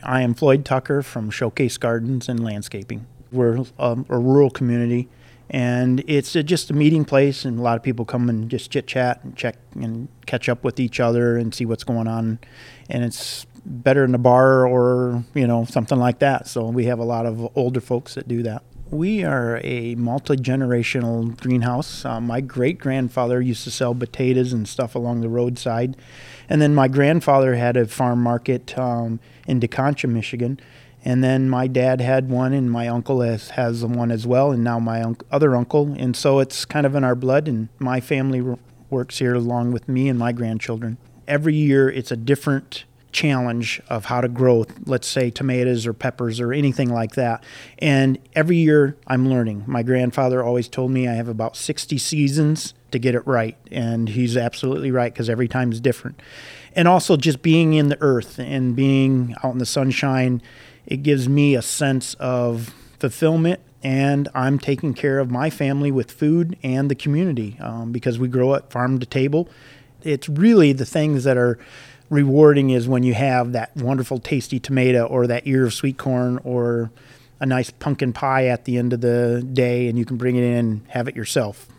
I am Floyd Tucker from Showcase Gardens and Landscaping. We're a rural community, and it's just a meeting place, and a lot of people come and just chit-chat and check and catch up with each other and see what's going on. And it's better in a bar or, something like that. So we have a lot of older folks that do that. We are a multi-generational greenhouse. My great-grandfather used to sell potatoes and stuff along the roadside. And then my grandfather had a farm market in DeConcha, Michigan. And then my dad had one, and my uncle has one as well, and now my other uncle. And so it's kind of in our blood, and my family works here along with me and my grandchildren. Every year it's a different challenge of how to grow, let's say, tomatoes or peppers or anything like that. And every year I'm learning. My grandfather always told me I have about 60 seasons to get it right. And he's absolutely right, because every time is different. And also just being in the earth and being out in the sunshine, it gives me a sense of fulfillment, and I'm taking care of my family with food and the community because we grow it farm to table. It's really the things that are rewarding is when you have that wonderful tasty tomato or that ear of sweet corn or a nice pumpkin pie at the end of the day, and you can bring it in and have it yourself.